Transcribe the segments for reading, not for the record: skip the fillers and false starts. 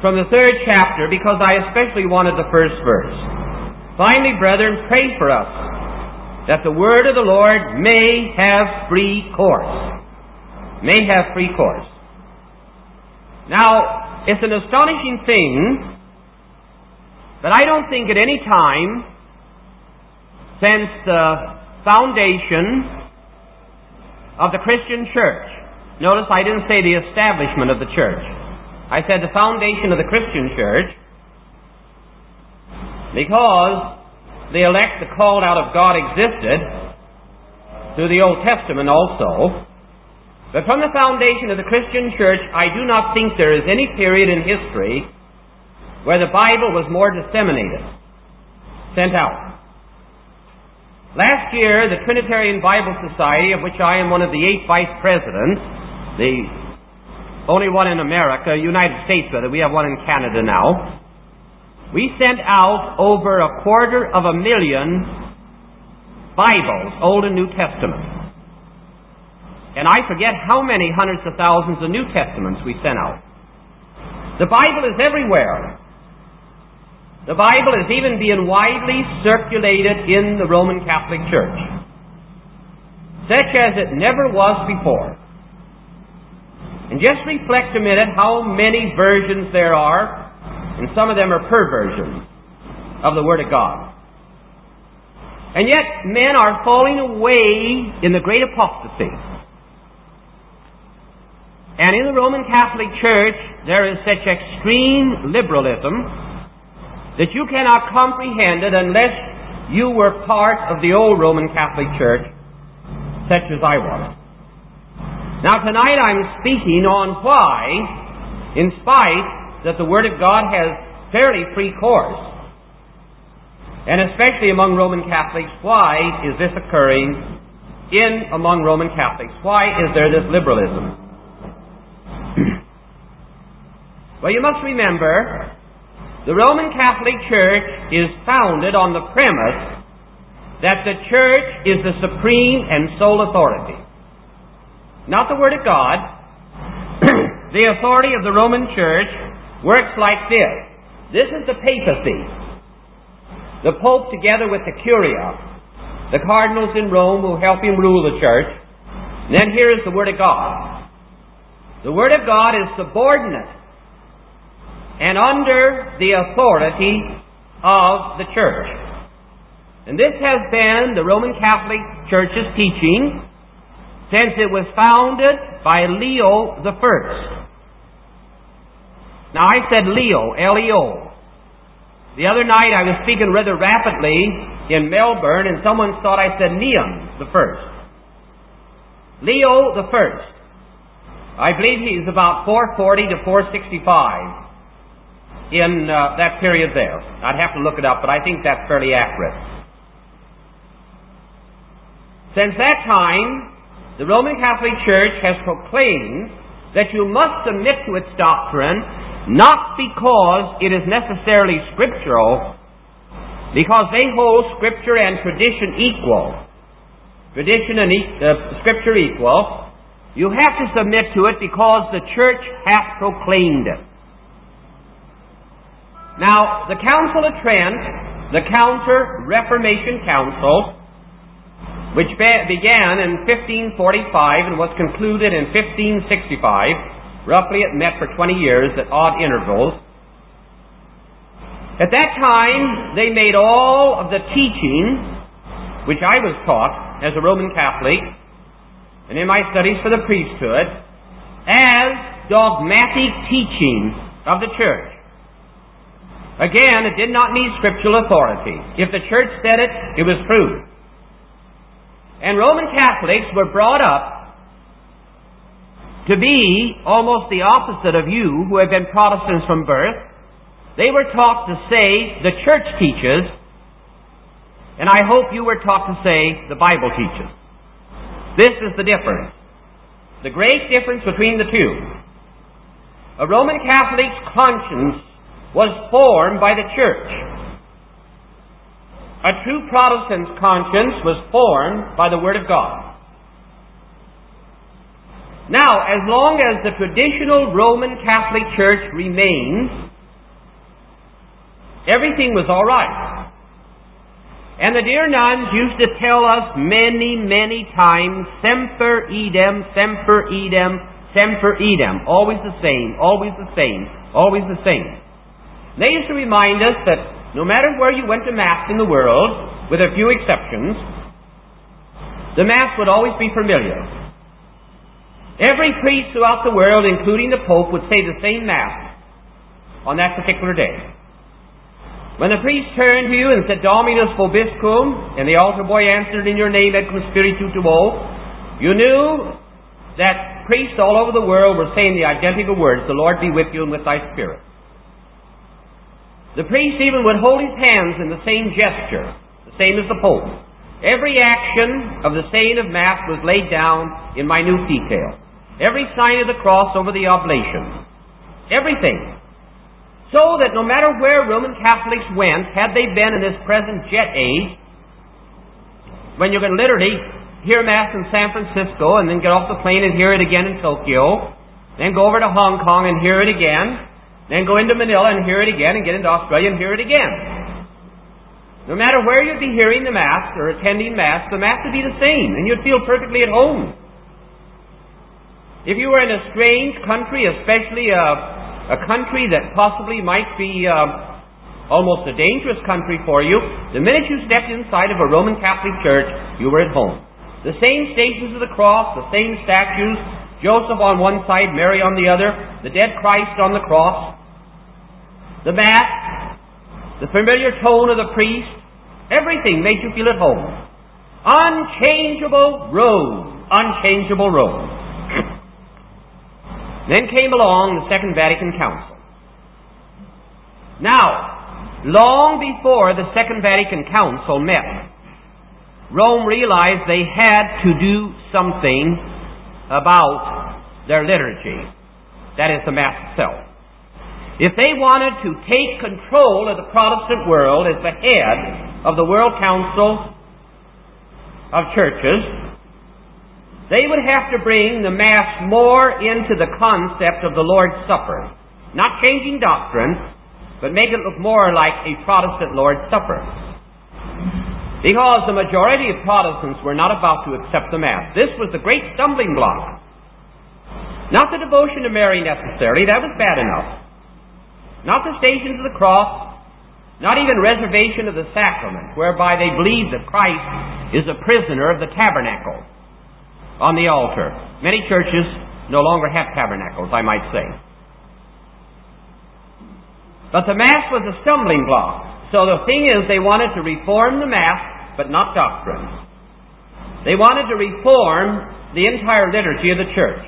from the 3rd chapter because I especially wanted the first verse. Finally, brethren, pray for us, that the word of the Lord may have free course. May have free course. Now, it's an astonishing thing, but I don't think at any time since the foundation of the Christian church, notice I didn't say the establishment of the church. I said the foundation of the Christian church, because the elect, the called out of God existed through the Old Testament also. But from the foundation of the Christian church, I do not think there is any period in history where the Bible was more disseminated, sent out. Last year, the Trinitarian Bible Society, of which I am one of the 8 vice presidents, the only one in America, United States rather, we have one in Canada now, we sent out over 250,000 Bibles, Old and New Testament. And I forget how many hundreds of thousands of New Testaments we sent out. The Bible is everywhere. The Bible is even being widely circulated in the Roman Catholic Church, such as it never was before. And just reflect a minute how many versions there are, and some of them are perversions of the Word of God. And yet, men are falling away in the great apostasy. And in the Roman Catholic Church, there is such extreme liberalism that you cannot comprehend it unless you were part of the old Roman Catholic Church, such as I was. Now tonight I'm speaking on why, in spite that the Word of God has fairly free course, and especially among Roman Catholics, why is this occurring among Roman Catholics? Why is there this liberalism? Well, you must remember, the Roman Catholic Church is founded on the premise that the Church is the supreme and sole authority. Not the Word of God. The authority of the Roman Church works like this. This is the papacy. The Pope together with the Curia, the cardinals in Rome who help him rule the Church. And then here is the Word of God. The Word of God is subordinate and under the authority of the Church. And this has been the Roman Catholic Church's teaching since it was founded by Leo the First. Now I said Leo, L-E-O. The other night I was speaking rather rapidly in Melbourne and someone thought I said Neon the First. Leo the First. I believe he's about 440 to 465 in that period there. I'd have to look it up, but I think that's fairly accurate. Since that time, the Roman Catholic Church has proclaimed that you must submit to its doctrine not because it is necessarily scriptural, because they hold Scripture and tradition equal. Tradition and Scripture equal. You have to submit to it because the Church hath proclaimed it. Now, the Council of Trent, the Counter-Reformation Council, which began in 1545 and was concluded in 1565, roughly it met for 20 years at odd intervals. At that time, they made all of the teaching, which I was taught as a Roman Catholic, and in my studies for the priesthood, as dogmatic teaching of the Church. Again, it did not need scriptural authority. If the Church said it, it was true. And Roman Catholics were brought up to be almost the opposite of you who have been Protestants from birth. They were taught to say, the Church teaches, and I hope you were taught to say, the Bible teaches. This is the difference. The great difference between the two. A Roman Catholic's conscience was formed by the Church. A true Protestant's conscience was formed by the Word of God. Now, as long as the traditional Roman Catholic Church remains, Everything was all right. And the dear nuns used to tell us many, many times, semper idem, semper idem, semper idem. Always the same, always the same, always the same. They used to remind us that no matter where you went to Mass in the world, with a few exceptions, the Mass would always be familiar. Every priest throughout the world, including the Pope, would say the same Mass on that particular day. When the priest turned to you and said, Dominus vobiscum, and the altar boy answered, in your name, et cum spiritu tuo, you knew that priests all over the world were saying the identical words, the Lord be with you and with thy spirit. The priest even would hold his hands in the same gesture, the same as the Pope. Every action of the saying of Mass was laid down in minute detail. Every sign of the cross over the oblation. Everything. So that no matter where Roman Catholics went, had they been in this present jet age, when you can literally hear Mass in San Francisco and then get off the plane and hear it again in Tokyo, then go over to Hong Kong and hear it again, then go into Manila and hear it again, and get into Australia and hear it again. No matter where you'd be hearing the Mass or attending Mass, the Mass would be the same, and you'd feel perfectly at home. If you were in a strange country, especially a country that possibly might be almost a dangerous country for you, the minute you stepped inside of a Roman Catholic church, you were at home. The same Stations of the Cross, the same statues, Joseph on one side, Mary on the other, the dead Christ on the cross, the Mass, the familiar tone of the priest, everything made you feel at home. Unchangeable Rome. Unchangeable Rome. Then came along the Second Vatican Council. Now, long before the Second Vatican Council met, Rome realized they had to do something about their liturgy. That is the Mass itself. If they wanted to take control of the Protestant world as the head of the World Council of Churches, they would have to bring the Mass more into the concept of the Lord's Supper. Not changing doctrine, but make it look more like a Protestant Lord's Supper. Because the majority of Protestants were not about to accept the Mass. This was the great stumbling block. Not the devotion to Mary necessarily, that was bad enough. Not the Stations of the Cross, not even reservation of the sacrament, whereby they believe that Christ is a prisoner of the tabernacle on the altar. Many churches no longer have tabernacles, I might say. But the Mass was a stumbling block. So the thing is, they wanted to reform the Mass, but not doctrine. They wanted to reform the entire liturgy of the church.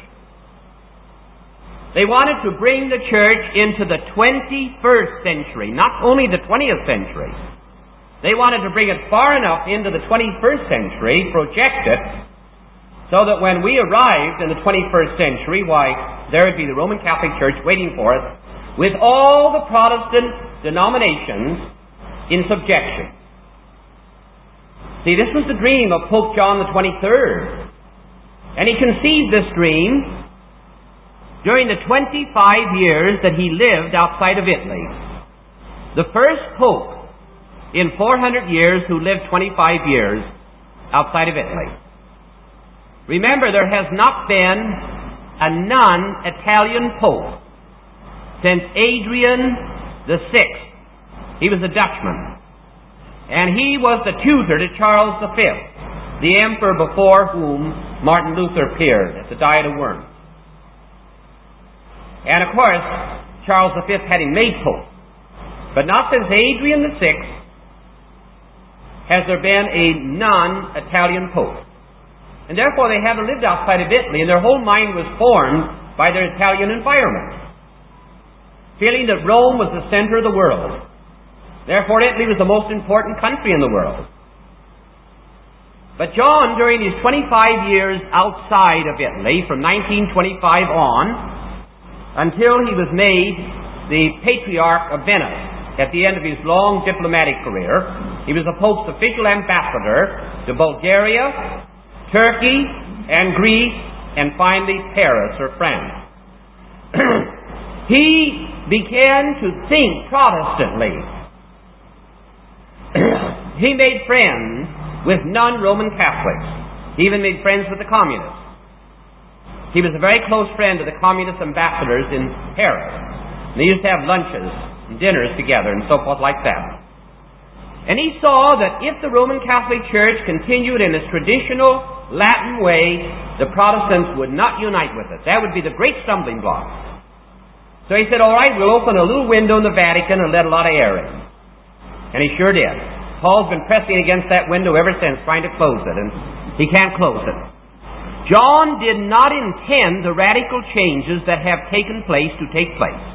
They wanted to bring the church into the 21st century, not only the 20th century. They wanted to bring it far enough into the 21st century, project it, so that when we arrived in the 21st century, why, there would be the Roman Catholic Church waiting for us, with all the Protestant denominations in subjection. See, this was the dream of Pope John the 23rd. And he conceived this dream during the 25 years that he lived outside of Italy. The first Pope in 400 years who lived 25 years outside of Italy. Remember, there has not been a non-Italian Pope since Adrian VI. He was a Dutchman. And he was the tutor to Charles V, the emperor before whom Martin Luther appeared at the Diet of Worms. And of course, Charles V had him made Pope. But not since Adrian VI has there been a non-Italian Pope. And therefore they haven't lived outside of Italy, and their whole mind was formed by their Italian environment, feeling that Rome was the center of the world. Therefore Italy was the most important country in the world. But John, during his 25 years outside of Italy, from 1925 on, until he was made the Patriarch of Venice at the end of his long diplomatic career, he was the Pope's official ambassador to Bulgaria, Turkey, and Greece, and finally Paris or France. He began to think Protestantly. He made friends with non-Roman Catholics. He even made friends with the communists. He was a very close friend of the communist ambassadors in Paris. And they used to have lunches and dinners together and so forth like that. And he saw that if the Roman Catholic Church continued in its traditional Latin way, the Protestants would not unite with it. That would be the great stumbling block. So he said, all right, we'll open a little window in the Vatican and let a lot of air in. And he sure did. Paul's been pressing against that window ever since, trying to close it, and he can't close it. John did not intend the radical changes that have taken place to take place.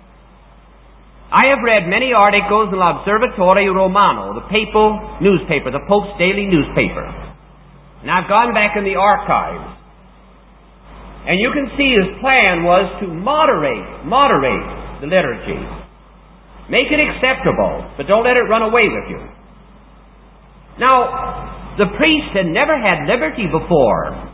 I have read many articles in L'Osservatore Romano, the papal newspaper, the Pope's daily newspaper. And I've gone back in the archives. And you can see his plan was to moderate the liturgy. Make it acceptable, but don't let it run away with you. Now, the priest had never had liberty before.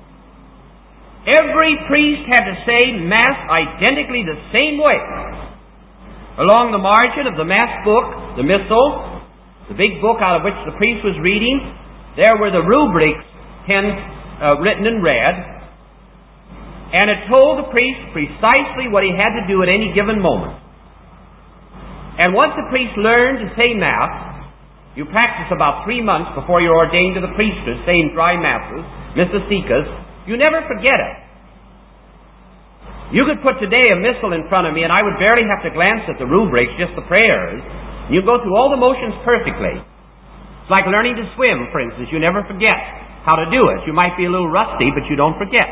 Every priest had to say Mass identically the same way. Along the margin of the Mass book, the Missal, the big book out of which the priest was reading, there were the rubrics written in red, and it told the priest precisely what he had to do at any given moment. And once the priest learned to say Mass, you practice about 3 months before you're ordained to the priesthood, saying dry Masses, Missasicas, you never forget it. You could put today a missal in front of me and I would barely have to glance at the rubrics, just the prayers. You go through all the motions perfectly. It's like learning to swim, for instance. You never forget how to do it. You might be a little rusty, but you don't forget.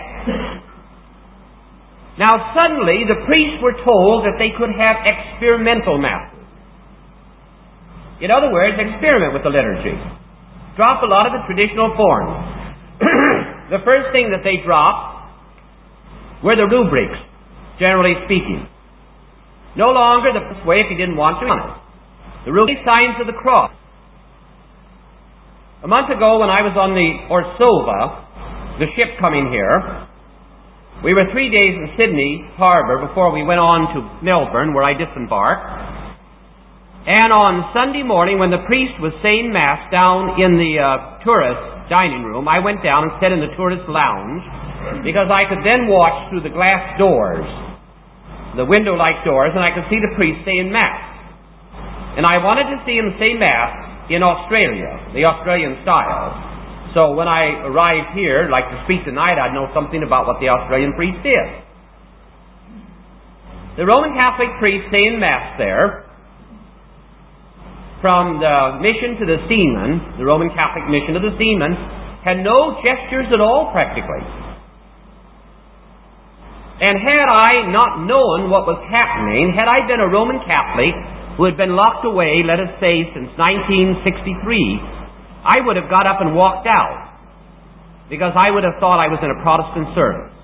Now suddenly the priests were told that they could have experimental Masses. In other words, experiment with the liturgy. Drop a lot of the traditional forms. The first thing that they dropped were the rubrics, generally speaking. No longer the best way if you didn't want to. The rubric signs of the cross. A month ago when I was on the Orsova, the ship coming here, we were 3 days in Sydney Harbour before we went on to Melbourne where I disembarked. And on Sunday morning when the priest was saying Mass down in the tourist dining room, I went down and sat in the tourist lounge because I could then watch through the glass doors, the window-like doors, and I could see the priest saying Mass. And I wanted to see him say Mass in Australia, the Australian style. So when I arrived here, like to speak tonight, I'd know something about what the Australian priest did. The Roman Catholic priest saying Mass there, from the mission to the seamen, the Roman Catholic mission to the seamen, had no gestures at all practically. And had I not known what was happening, had I been a Roman Catholic who had been locked away, let us say, since 1963, I would have got up and walked out, because I would have thought I was in a Protestant service.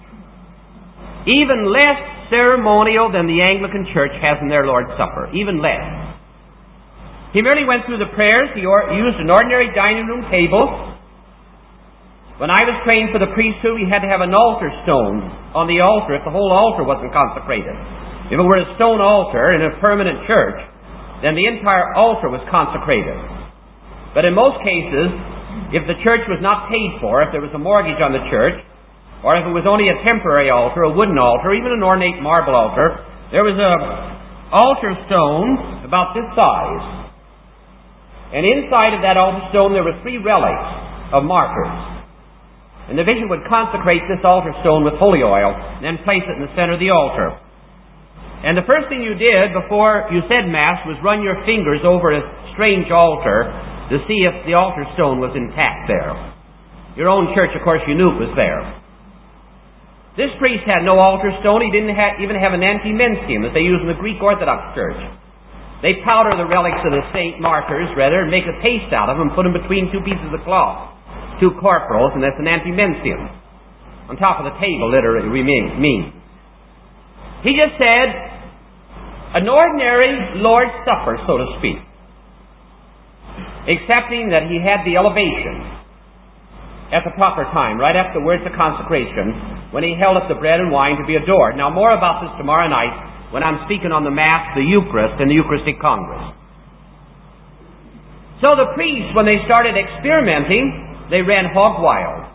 Even less ceremonial than the Anglican Church has in their Lord's Supper, even less. He merely went through the prayers. He used an ordinary dining room table. When I was trained for the priesthood, we had to have an altar stone on the altar if the whole altar wasn't consecrated. If it were a stone altar in a permanent church, then the entire altar was consecrated. But in most cases, if the church was not paid for, if there was a mortgage on the church, or if it was only a temporary altar, a wooden altar, even an ornate marble altar, there was an altar stone about this size. And inside of that altar stone there were 3 relics of martyrs. And the bishop would consecrate this altar stone with holy oil, and then place it in the center of the altar. And the first thing you did before you said Mass was run your fingers over a strange altar to see if the altar stone was intact there. Your own church, of course, you knew it was there. This priest had no altar stone. He didn't even have an antimentium that they use in the Greek Orthodox Church. They powder the relics of the saint martyrs, rather, and make a paste out of them and put them between 2 pieces of cloth. 2 corporals, and that's an antimentium. On top of the table, literally means. He just said, an ordinary Lord's Supper, so to speak. Excepting that he had the elevation at the proper time, right after the words of consecration, when he held up the bread and wine to be adored. Now, more about this tomorrow night when I'm speaking on the Mass, the Eucharist, and the Eucharistic Congress. So the priests, when they started experimenting, they ran hog wild.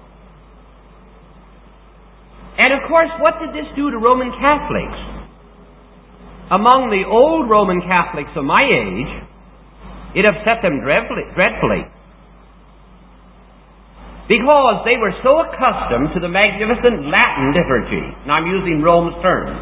And of course, what did this do to Roman Catholics? Among the old Roman Catholics of my age, it upset them dreadfully. Because they were so accustomed to the magnificent Latin liturgy, and I'm using Rome's terms.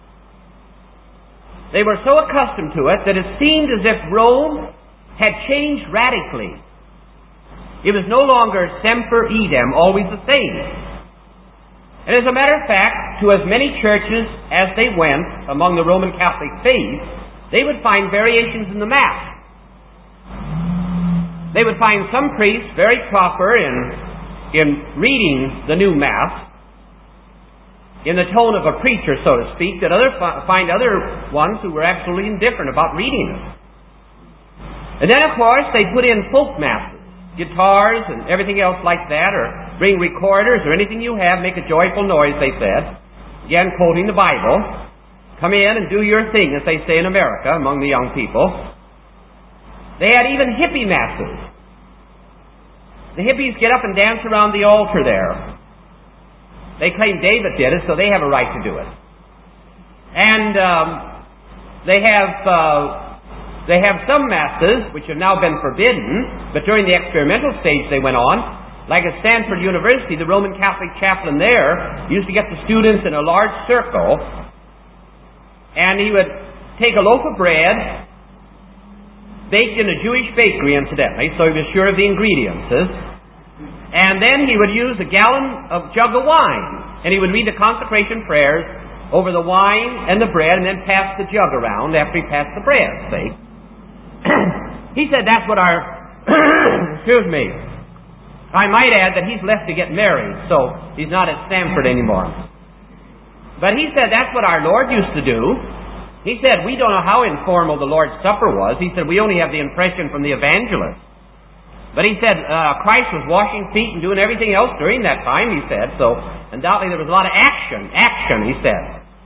They were so accustomed to it that it seemed as if Rome had changed radically. It was no longer semper idem, always the same. And as a matter of fact, to as many churches as they went among the Roman Catholic faith, they would find variations in the Mass. They would find some priests very proper in reading the new Mass, in the tone of a preacher, so to speak, that find other ones who were absolutely indifferent about reading it. And then, of course, they put in folk masses, guitars and everything else like that, or bring recorders or anything you have, make a joyful noise, they said. Again, quoting the Bible. Come in and do your thing, as they say in America, among the young people. They had even hippie masses. The hippies get up and dance around the altar there. They claim David did it, so they have a right to do it. And they have some masses which have now been forbidden, but during the experimental stage they went on. Like at Stanford University, the Roman Catholic chaplain there used to get the students in a large circle, and he would take a loaf of bread, baked in a Jewish bakery incidentally, so he was sure of the ingredients, and then he would use a jug of wine, and he would read the consecration prayers over the wine and the bread, and then pass the jug around after he passed the bread, see? He said that's what our, excuse me, I might add that he's left to get married, so he's not at Stanford anymore. But he said that's what our Lord used to do. He said, we don't know how informal the Lord's Supper was. He said, we only have the impression from the evangelists. But he said, Christ was washing feet and doing everything else during that time, he said, so undoubtedly there was a lot of action, he said.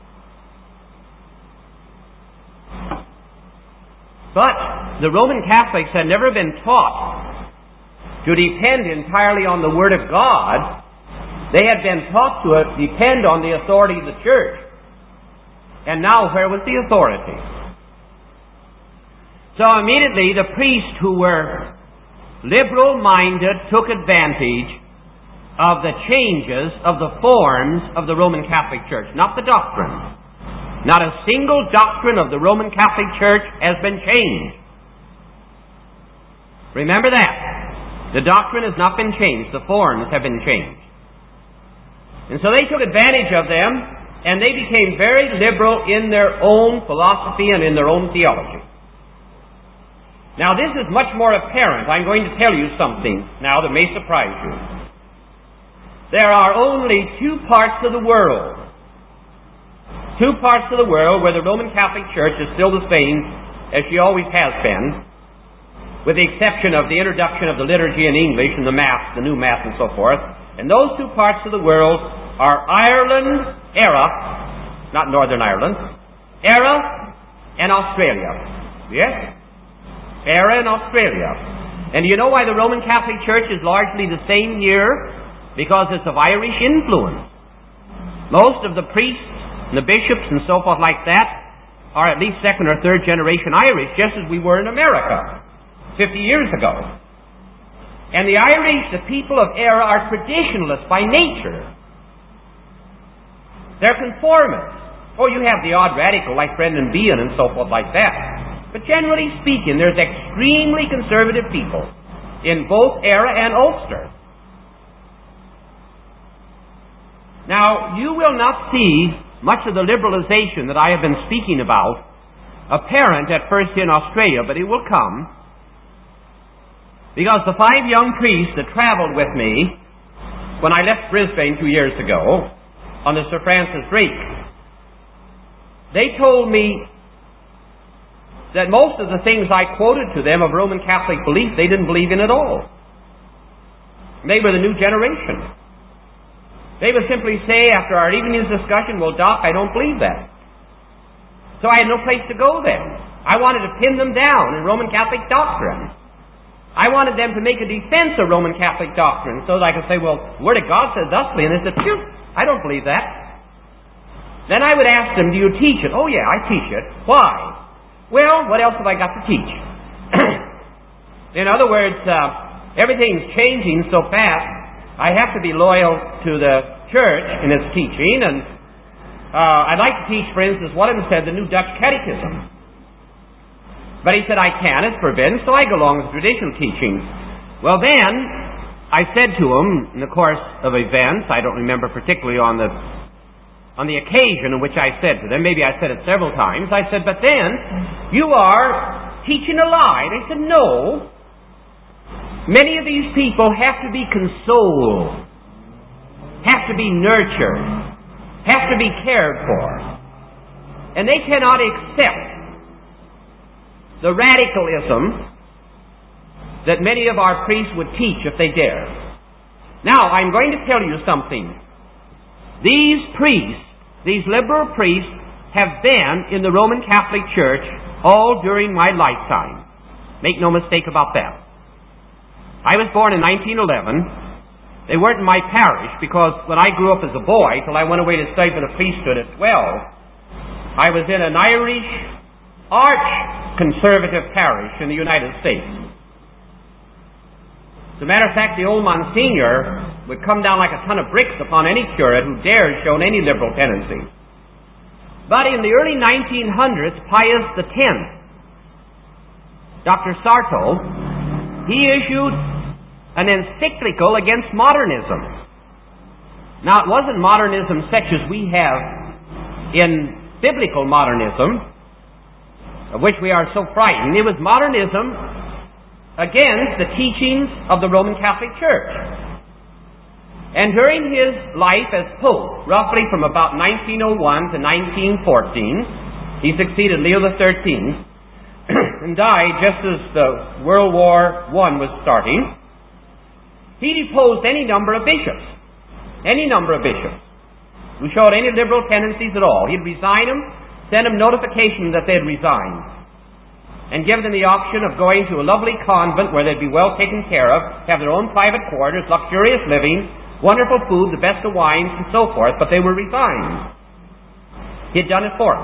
But the Roman Catholics had never been taught to depend entirely on the Word of God. They had been taught to depend on the authority of the church. And now, where was the authority? So immediately the priests who were liberal-minded took advantage of the changes of the forms of the Roman Catholic Church, not the doctrine. Not a single doctrine of the Roman Catholic Church has been changed. Remember that. The doctrine has not been changed. The forms have been changed. And so they took advantage of them, and they became very liberal in their own philosophy and in their own theology. Now this is much more apparent. I'm going to tell you something now that may surprise you. There are only two parts of the world. Two parts of the world where the Roman Catholic Church is still the same as she always has been, with the exception of the introduction of the liturgy in English and the Mass, the new Mass and so forth. And those two parts of the world are Ireland, not Northern Ireland, and Australia. Yes? And Australia. And you know why the Roman Catholic Church is largely the same here? Because it's of Irish influence. Most of the priests and the bishops and so forth like that are at least second or third generation Irish, just as we were in America 50 years ago. And the Irish, the people of Era, are traditionalists by nature. They're conformists. Oh, you have the odd radical like Brendan Behan and so forth like that. But generally speaking, there's extremely conservative people in both Era and Ulster. Now, you will not see much of the liberalization that I have been speaking about apparent at first in Australia, but it will come. Because the 5 young priests that traveled with me when I left Brisbane 2 years ago on the Sir Francis Drake, they told me that most of the things I quoted to them of Roman Catholic belief, they didn't believe in at all. They were the new generation. They would simply say after our evening's discussion, well, Doc, I don't believe that. So I had no place to go then. I wanted to pin them down in Roman Catholic doctrine. I wanted them to make a defense of Roman Catholic doctrine so that I could say, well, the Word of God says thusly, and they said, phew, I don't believe that. Then I would ask them, do you teach it? Oh yeah, I teach it. Why? Well, what else have I got to teach? In other words, everything's changing so fast, I have to be loyal to the church in its teaching, and I'd like to teach, for instance, one of them said the New Dutch Catechism. But he said, I can't, it's forbidden, so I go along with traditional teaching. Well then, I said to him, in the course of events, I don't remember particularly on the occasion in which I said to them, maybe I said it several times, I said, but then, you are teaching a lie. They said, no. Many of these people have to be consoled, have to be nurtured, have to be cared for. And they cannot accept the radicalism that many of our priests would teach if they dare. Now, I'm going to tell you something. These priests, these liberal priests, have been in the Roman Catholic Church all during my lifetime. Make no mistake about that. I was born in 1911. They weren't in my parish because when I grew up as a boy, till I went away to study for the priesthood at 12, I was in an Irish arch-conservative parish in the United States. As a matter of fact, the old Monsignor would come down like a ton of bricks upon any curate who dared show any liberal tendency. But in the early 1900s, Pius X, Dr. Sarto, he issued an encyclical against modernism. Now, it wasn't modernism such as we have in biblical modernism, of which we are so frightened. It was modernism against the teachings of the Roman Catholic Church. And during his life as Pope, roughly from about 1901 to 1914, he succeeded Leo XIII and died just as the World War I was starting. He deposed any number of bishops who showed any liberal tendencies at all. He'd resign them, send them notification that they'd resigned, and give them the option of going to a lovely convent where they'd be well taken care of, have their own private quarters, luxurious living, wonderful food, the best of wines, and so forth, but they were resigned. He'd done it for them.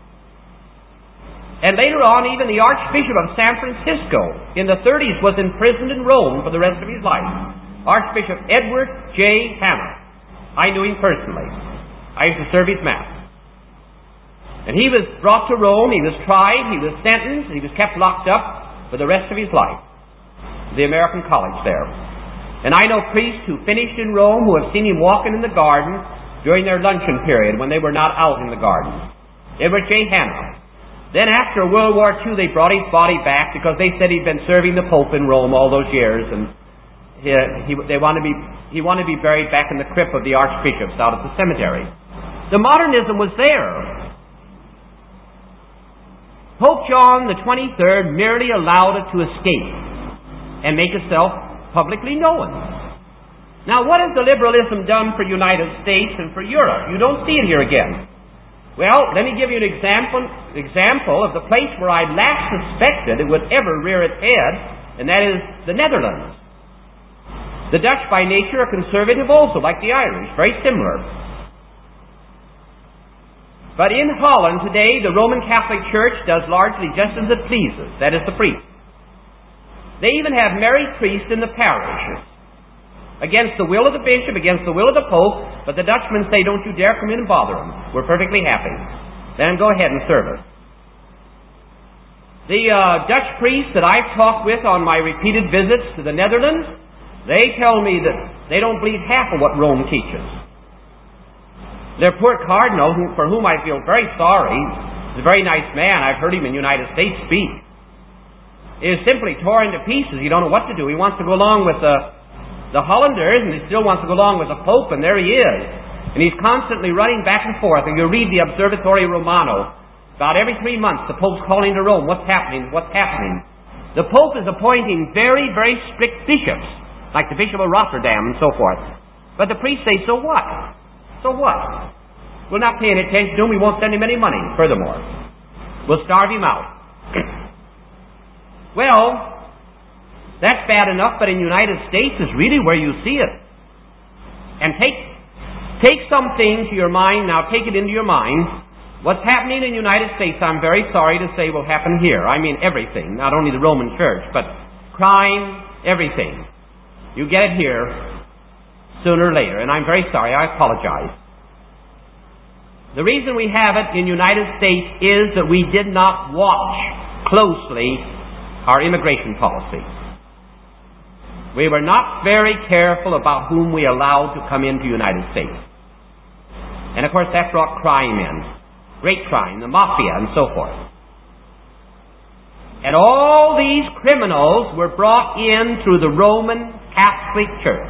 And later on, even the Archbishop of San Francisco in the 30s was imprisoned in Rome for the rest of his life. Archbishop Edward J. Hammer. I knew him personally. I used to serve his Mass. And he was brought to Rome, he was tried, he was sentenced, he was kept locked up for the rest of his life. The American College there. And I know priests who finished in Rome who have seen him walking in the garden during their luncheon period when they were not out in the garden. Edward J. Hammer. Then after World War II, they brought his body back because they said he'd been serving the Pope in Rome all those years, and he wanted to be buried back in the crypt of the archbishops out at the cemetery. The modernism was there. Pope John the 23rd merely allowed it to escape and make itself publicly known. Now, what has the liberalism done for the United States and for Europe? You don't see it here again. Well, let me give you an example of the place where I last suspected it would ever rear its head, and that is the Netherlands. The Dutch by nature are conservative also, like the Irish, very similar. But in Holland today, the Roman Catholic Church does largely just as it pleases, that is the priest. They even have married priests in the parishes, against the will of the bishop, against the will of the Pope, but the Dutchmen say, don't you dare come in and bother them. We're perfectly happy. Let them go ahead and serve us. The Dutch priests that I've talked with on my repeated visits to the Netherlands, they tell me that they don't believe half of what Rome teaches. Their poor cardinal, for whom I feel very sorry, is a very nice man. I've heard him in the United States speak. Is simply torn to pieces. You don't know what to do. He wants to go along with the Hollanders, and he still wants to go along with the Pope, and there he is. And he's constantly running back and forth. And you read the Observatory Romano. About every 3 months, the Pope's calling to Rome. What's happening? What's happening? The Pope is appointing very, very strict bishops, like the Bishop of Rotterdam and so forth. But the priests say, so what? So what? We'll not pay any attention to him. We won't send him any money, furthermore. We'll starve him out. Well, That's bad enough, but in the United States is really where you see it. And take something to your mind, now take it into your mind. What's happening in the United States, I'm very sorry to say, will happen here. I mean everything, not only the Roman Church, but crime, everything. You get it here sooner or later, and I'm very sorry, I apologize. The reason we have it in the United States is that we did not watch closely our immigration policy. We were not very careful about whom we allowed to come into the United States. And of course that brought crime in. Great crime, the mafia and so forth. And all these criminals were brought in through the Roman Catholic Church.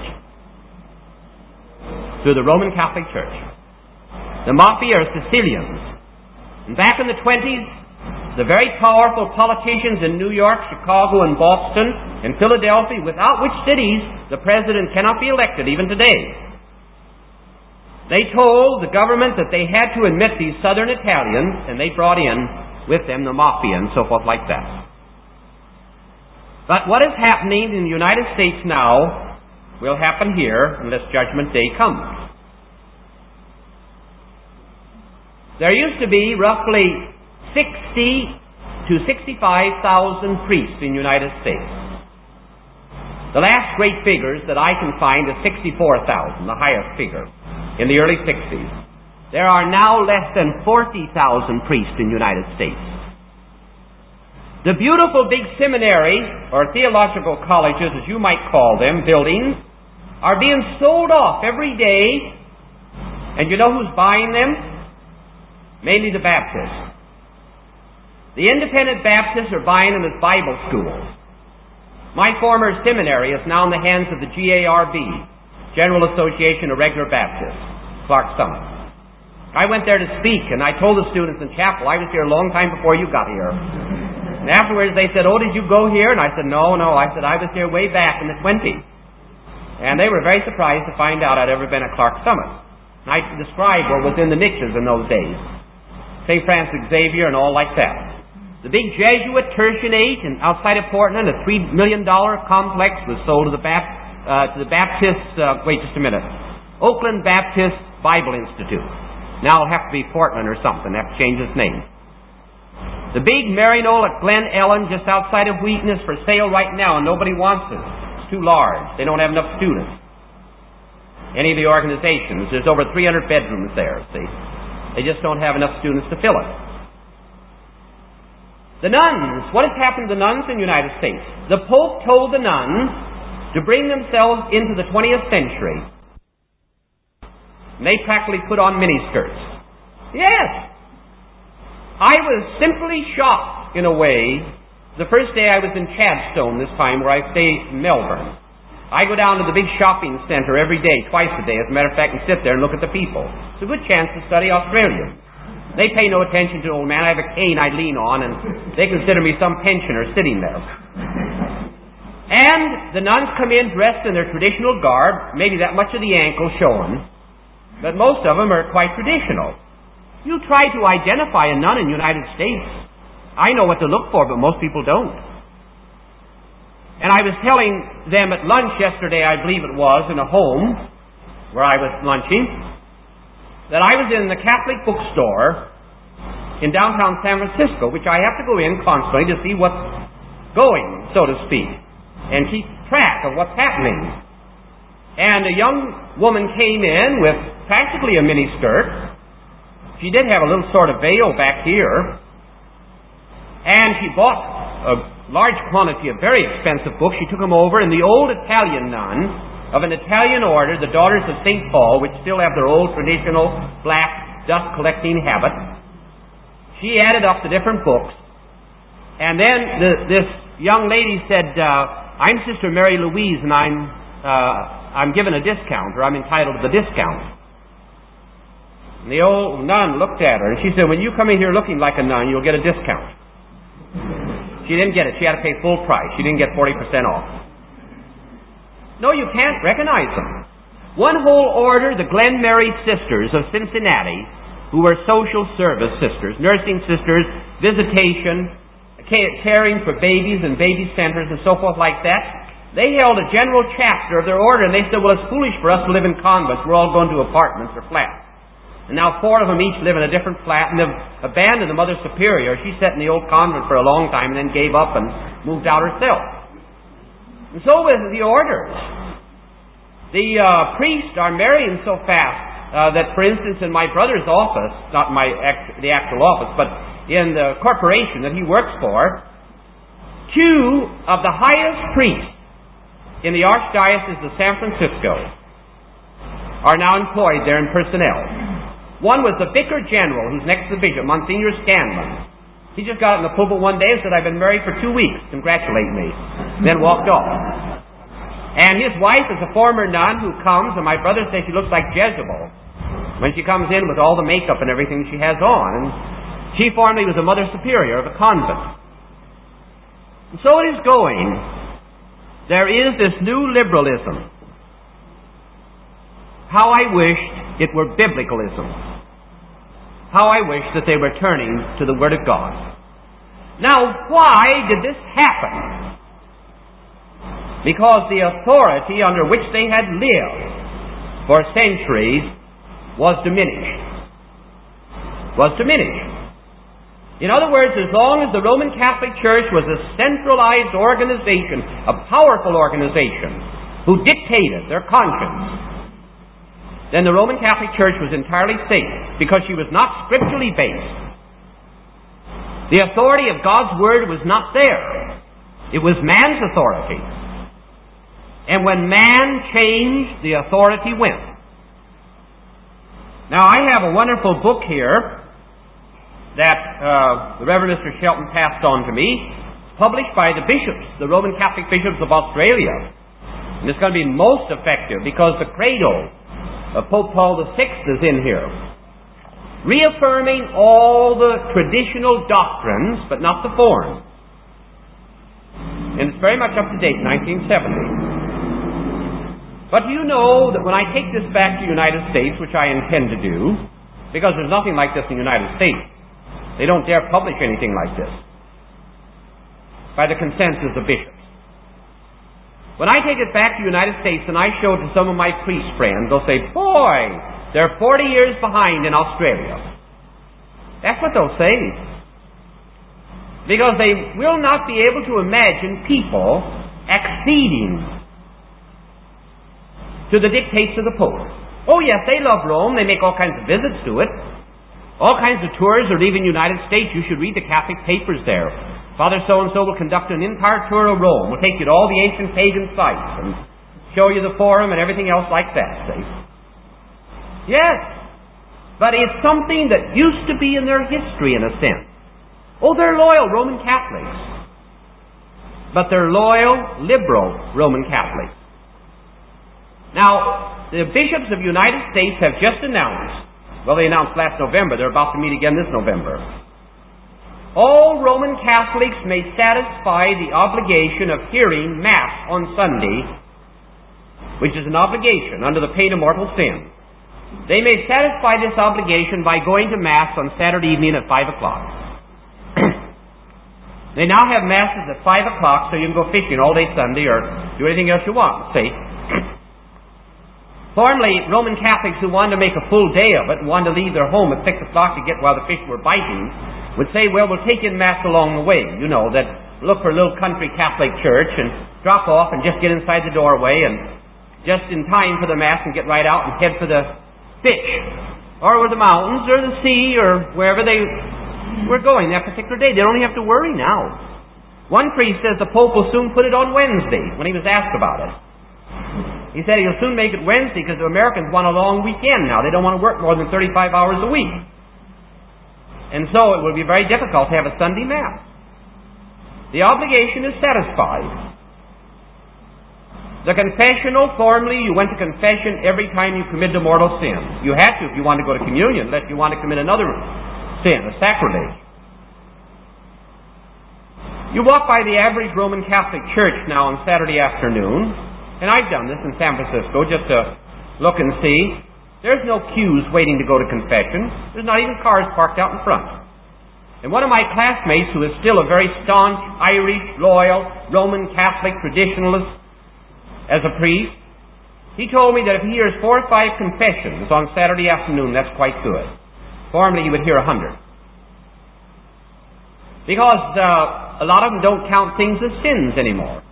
Through the Roman Catholic Church. The mafia are Sicilians. And back in the 20s, the very powerful politicians in New York, Chicago, and Boston, and Philadelphia, without which cities the president cannot be elected even today, they told the government that they had to admit these southern Italians, and they brought in with them the mafia and so forth like that. But what is happening in the United States now will happen here unless Judgment Day comes. There used to be roughly 60 to 65,000 priests in the United States. The last great figures that I can find is 64,000, the highest figure, in the early 60s. There are now less than 40,000 priests in the United States. The beautiful big seminary, or theological colleges, as you might call them, buildings, are being sold off every day. And you know who's buying them? Mainly the Baptists. The independent Baptists are buying them as Bible schools. My former seminary is now in the hands of the GARB, General Association of Regular Baptists, Clark Summit. I went there to speak, and I told the students in chapel, I was here a long time before you got here. And afterwards they said, "Oh, did you go here?" And I said, No. I said, I was here way back in the 20s. And they were very surprised to find out I'd ever been at Clark Summit. And I described what was in the niches in those days. St. Francis Xavier and all like that. The big Jesuit tertianate and outside of Portland, a $3 million complex was sold to the Baptist, Oakland Baptist Bible Institute. Now it'll have to be Portland or something. They have to change its name. The big Maryknoll at Glen Ellen, just outside of Wheaton, is for sale right now, and nobody wants it. It's too large. They don't have enough students. Any of the organizations. There's over 300 bedrooms there, see. They just don't have enough students to fill it. The nuns. What has happened to the nuns in the United States? The Pope told the nuns to bring themselves into the 20th century. And they practically put on miniskirts. Yes! I was simply shocked, in a way, the first day I was in Chadstone this time, where I stay in Melbourne. I go down to the big shopping centre every day, twice a day, as a matter of fact, and sit there and look at the people. It's a good chance to study Australians. They pay no attention to an old man. I have a cane I lean on, and they consider me some pensioner sitting there. And the nuns come in dressed in their traditional garb, maybe that much of the ankle showing, but most of them are quite traditional. You try to identify a nun in the United States. I know what to look for, but most people don't. And I was telling them at lunch yesterday, I believe it was, in a home where I was lunching, that I was in the Catholic bookstore in downtown San Francisco, which I have to go in constantly to see what's going, so to speak, and keep track of what's happening. And a young woman came in with practically a miniskirt. She did have a little sort of veil back here, and she bought a large quantity of very expensive books. She took them over, and the old Italian nun of an Italian order, the Daughters of St. Paul, which still have their old traditional black dust-collecting habit. She added up the different books. And then this young lady said, I'm Sister Mary Louise, and I'm given a discount, or I'm entitled to the discount. And the old nun looked at her, and she said, when you come in here looking like a nun, you'll get a discount. She didn't get it. She had to pay full price. She didn't get 40% off. No, you can't recognize them. One whole order, the Glen Mary Sisters of Cincinnati, who were social service sisters, nursing sisters, visitation, caring for babies and baby centers and so forth like that, they held a general chapter of their order, and they said, well, it's foolish for us to live in convents. We're all going to apartments or flats. And now 4 of them each live in a different flat, and they've abandoned the Mother Superior. She sat in the old convent for a long time and then gave up and moved out herself. And so with the orders. The priests are marrying so fast that, for instance, in my brother's office, not the actual office, but in the corporation that he works for, 2 of the highest priests in the Archdiocese of San Francisco are now employed there in personnel. One was the Vicar General, who's next to the Bishop, Monsignor Scanlon. He just got in the pulpit one day and said, I've been married for 2 weeks. Congratulate me. Then walked off. And his wife is a former nun who comes, and my brother says she looks like Jezebel when she comes in with all the makeup and everything she has on. And she formerly was a Mother Superior of a convent. And so it is going. There is this new liberalism. How I wished it were biblicalism. How I wish that they were turning to the Word of God. Now, why did this happen? Because the authority under which they had lived for centuries was diminished. In other words, as long as the Roman Catholic Church was a centralized organization, a powerful organization, who dictated their conscience, then the Roman Catholic Church was entirely safe, because she was not scripturally based. The authority of God's Word was not there. It was man's authority. And when man changed, the authority went. Now, I have a wonderful book here that the Reverend Mr. Shelton passed on to me. It's published by the bishops, the Roman Catholic bishops of Australia. And it's going to be most effective because the credo of Pope Paul VI is in here, reaffirming all the traditional doctrines, but not the form. And it's very much up to date, 1970. But you know that when I take this back to the United States, which I intend to do, because there's nothing like this in the United States, they don't dare publish anything like this by the consensus of bishops. When I take it back to the United States and I show it to some of my priest friends, they'll say, boy, they're 40 years behind in Australia. That's what they'll say. Because they will not be able to imagine people acceding to the dictates of the Pope. Oh yes, they love Rome. They make all kinds of visits to it. All kinds of tours are leaving the United States. You should read the Catholic papers there. Father so-and-so will conduct an entire tour of Rome. We'll take you to all the ancient pagan sites and show you the Forum and everything else like that. See? Yes. But it's something that used to be in their history in a sense. Oh, they're loyal Roman Catholics. But they're loyal, liberal Roman Catholics. Now, the bishops of the United States have just announced, well, they announced last November, they're about to meet again this November. All Roman Catholics may satisfy the obligation of hearing Mass on Sunday, which is an obligation under the pain of mortal sin. They may satisfy this obligation by going to Mass on Saturday evening at 5 o'clock. They now have Masses at 5 o'clock so you can go fishing all day Sunday or do anything else you want, see? Formerly, Roman Catholics who wanted to make a full day of it and wanted to leave their home at 6 o'clock to get while the fish were biting would say, well, we'll take in Mass along the way. You know, that look for a little country Catholic church and drop off and just get inside the doorway and just in time for the Mass and get right out and head for the fish or over the mountains or the sea or wherever they were going that particular day. They don't even have to worry now. One priest says the Pope will soon put it on Wednesday when he was asked about it. He said he'll soon make it Wednesday because the Americans want a long weekend now. They don't want to work more than 35 hours a week. And so it will be very difficult to have a Sunday Mass. The obligation is satisfied. The confessional, formerly you went to confession every time you committed a mortal sin. You had to if you wanted to go to communion, unless you wanted to commit another sin, a sacrilege. You walk by the average Roman Catholic church now on Saturday afternoon, and I've done this in San Francisco just to look and see. There's no queues waiting to go to confession. There's not even cars parked out in front. And one of my classmates, who is still a very staunch, Irish, loyal, Roman Catholic traditionalist, as a priest, he told me that if he hears 4 or 5 confessions on Saturday afternoon, that's quite good. Formerly, he would hear 100. Because a lot of them don't count things as sins anymore.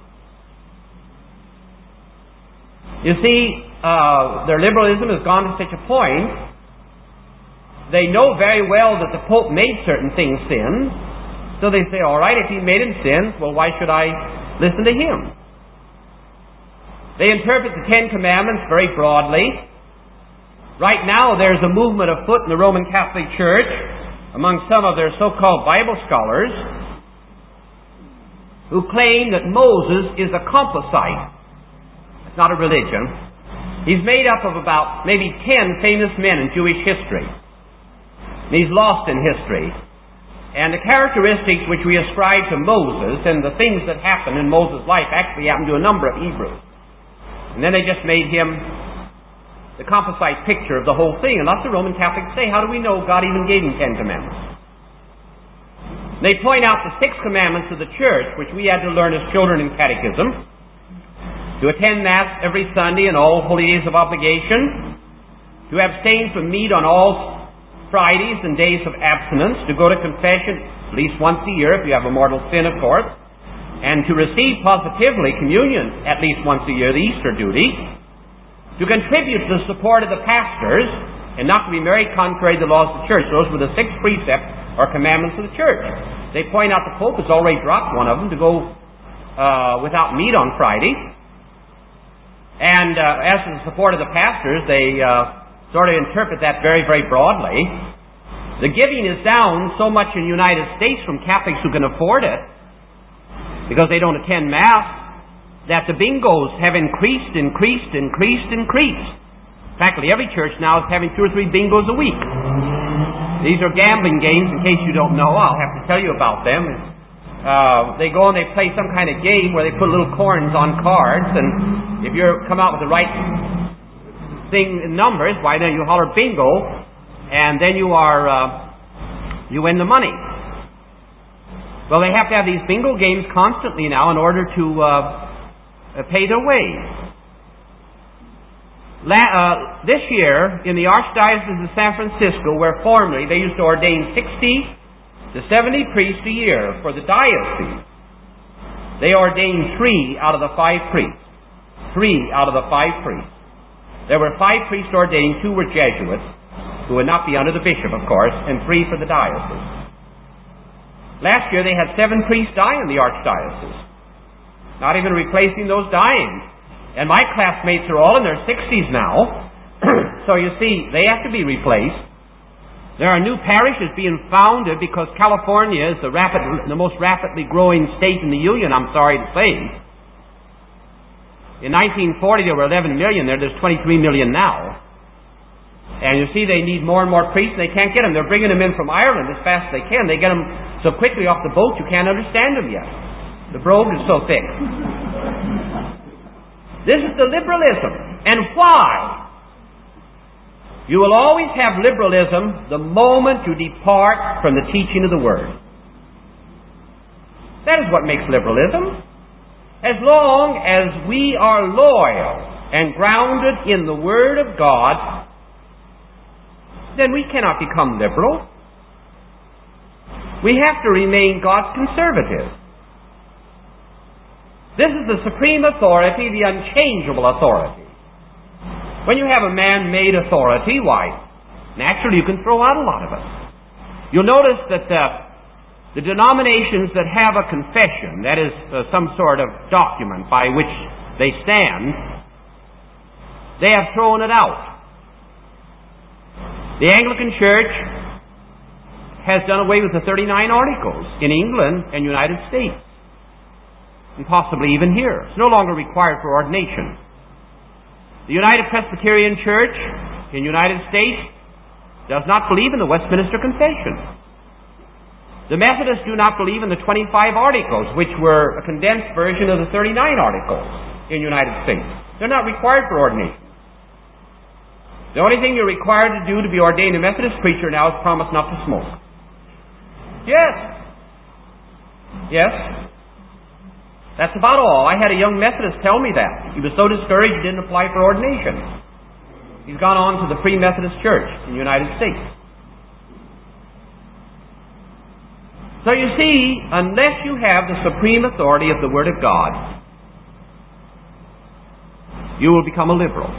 You see, their liberalism has gone to such a point, they know very well that the Pope made certain things sins, so they say, all right, if he made them sins, well, why should I listen to him? They interpret the 10 Commandments very broadly. Right now, there's a movement afoot in the Roman Catholic Church among some of their so-called Bible scholars who claim that Moses is a composite. It's not a religion. He's made up of about maybe 10 famous men in Jewish history. And he's lost in history. And the characteristics which we ascribe to Moses and the things that happened in Moses' life actually happened to a number of Hebrews. And then they just made him the composite picture of the whole thing. And lots of Roman Catholics say, how do we know God even gave him 10 commandments? They point out the 6 commandments of the church, which we had to learn as children in catechism: to attend Mass every Sunday and all holy days of obligation, to abstain from meat on all Fridays and days of abstinence, to go to confession at least once a year if you have a mortal sin, of course, and to receive positively communion at least once a year, the Easter duty, to contribute to the support of the pastors, and not to be married contrary to the laws of the church. Those were the 6 precepts or commandments of the church. They point out the Pope has already dropped one of them, to go without meat on Friday. And as to the support of the pastors, they sort of interpret that very, very broadly. The giving is down so much in the United States from Catholics who can afford it, because they don't attend Mass, that the bingos have increased. Practically every church now is having 2 or 3 bingos a week. These are gambling games. In case you don't know, I'll have to tell you about them. They go and they play some kind of game where they put little coins on cards, and if you come out with the right thing in numbers, why then you holler bingo, and then you win the money. Well, they have to have these bingo games constantly now in order to pay their way. This year, in the Archdiocese of San Francisco, where formerly they used to ordain 60 to 70 priests a year for the diocese, they ordained 3 out of the 5 priests. 3 out of the 5 priests. There were 5 priests ordained, 2 were Jesuits, who would not be under the bishop, of course, and 3 for the diocese. Last year they had 7 priests die in the Archdiocese, not even replacing those dying. And my classmates are all in their 60s now, so you see, they have to be replaced. There are new parishes being founded because California is the most rapidly growing state in the Union, I'm sorry to say. In 1940 there were 11 million there, there's 23 million now. And you see, they need more and more priests, and they can't get them. They're bringing them in from Ireland as fast as they can. They get them so quickly off the boat you can't understand them yet. The brogue is so thick. This is the liberalism. And why? You will always have liberalism the moment you depart from the teaching of the Word. That is what makes liberalism. As long as we are loyal and grounded in the Word of God, then we cannot become liberal. We have to remain God's conservative. This is the supreme authority, the unchangeable authority. When you have a man-made authority, why, naturally you can throw out a lot of it. You'll notice that the denominations that have a confession, that is some sort of document by which they stand, they have thrown it out. The Anglican Church has done away with the 39 Articles in England and United States, and possibly even here. It's no longer required for ordination. The United Presbyterian Church in the United States does not believe in the Westminster Confession. The Methodists do not believe in the 25 Articles, which were a condensed version of the 39 Articles in the United States. They're not required for ordination. The only thing you're required to do to be ordained a Methodist preacher now is promise not to smoke. Yes. That's about all. I had a young Methodist tell me that. He was so discouraged he didn't apply for ordination. He's gone on to the Free Methodist Church in the United States. So you see, unless you have the supreme authority of the Word of God, you will become a liberal.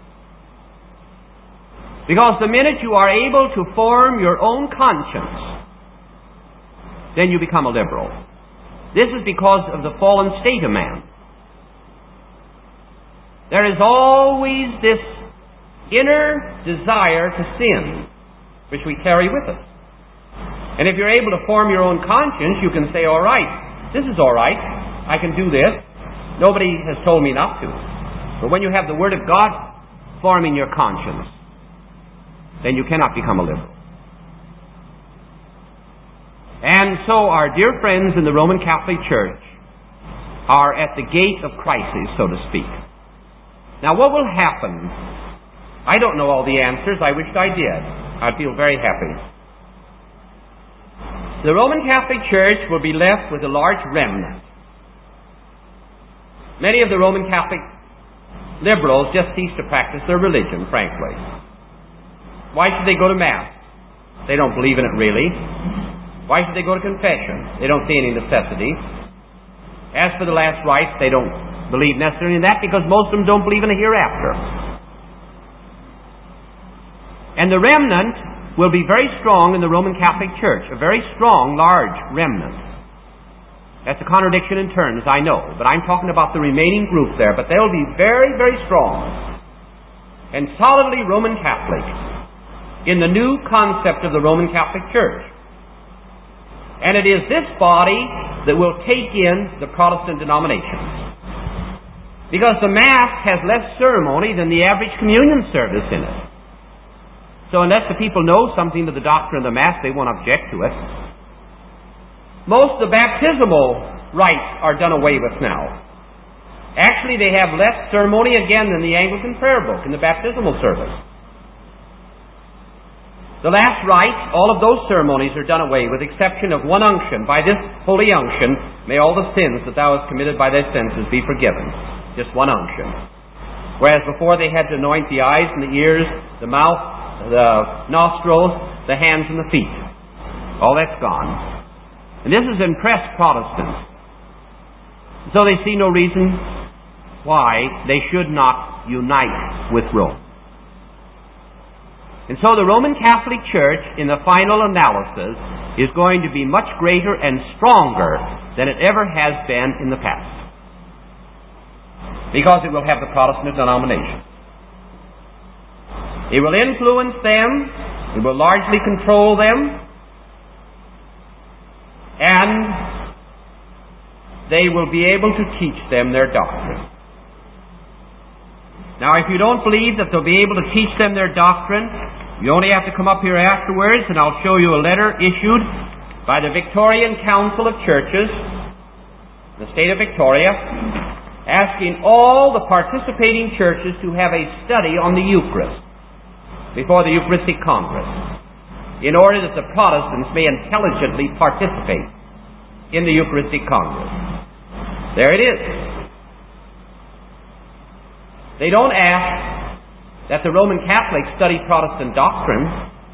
Because the minute you are able to form your own conscience, then you become a liberal. This is because of the fallen state of man. There is always this inner desire to sin, which we carry with us. And if you're able to form your own conscience, you can say, all right, this is all right. I can do this. Nobody has told me not to. But when you have the Word of God forming your conscience, then you cannot become a liberal. And so our dear friends in the Roman Catholic Church are at the gate of crisis, so to speak. Now what will happen? I don't know all the answers. I wished I did. I'd feel very happy. The Roman Catholic Church will be left with a large remnant. Many of the Roman Catholic liberals just cease to practice their religion, frankly. Why should they go to Mass? They don't believe in it really. Why should they go to confession? They don't see any necessity. As for the last rites, they don't believe necessarily in that because most of them don't believe in a hereafter. And the remnant will be very strong in the Roman Catholic Church, a very strong, large remnant. That's a contradiction in terms, I know, but I'm talking about the remaining group there, but they'll be very, very strong and solidly Roman Catholic in the new concept of the Roman Catholic Church. And it is this body that will take in the Protestant denominations. Because the Mass has less ceremony than the average communion service in it. So unless the people know something of the doctrine of the Mass, they won't object to it. Most of the baptismal rites are done away with now. Actually, they have less ceremony again than the Anglican prayer book in the baptismal service. The last rite, all of those ceremonies are done away with exception of one unction. By this holy unction, may all the sins that thou hast committed by thy senses be forgiven. Just one unction. Whereas before they had to anoint the eyes and the ears, the mouth, the nostrils, the hands and the feet. All that's gone. And this has impressed Protestants. So they see no reason why they should not unite with Rome. And so the Roman Catholic Church, in the final analysis, is going to be much greater and stronger than it ever has been in the past. Because it will have the Protestant denomination. It will influence them, it will largely control them, and they will be able to teach them their doctrine. Now, if you don't believe that they'll be able to teach them their doctrine, you only have to come up here afterwards and I'll show you a letter issued by the Victorian Council of Churches, the state of Victoria, asking all the participating churches to have a study on the Eucharist before the Eucharistic Congress, in order that the Protestants may intelligently participate in the Eucharistic Congress. There it is. They don't ask that the Roman Catholics study Protestant doctrine.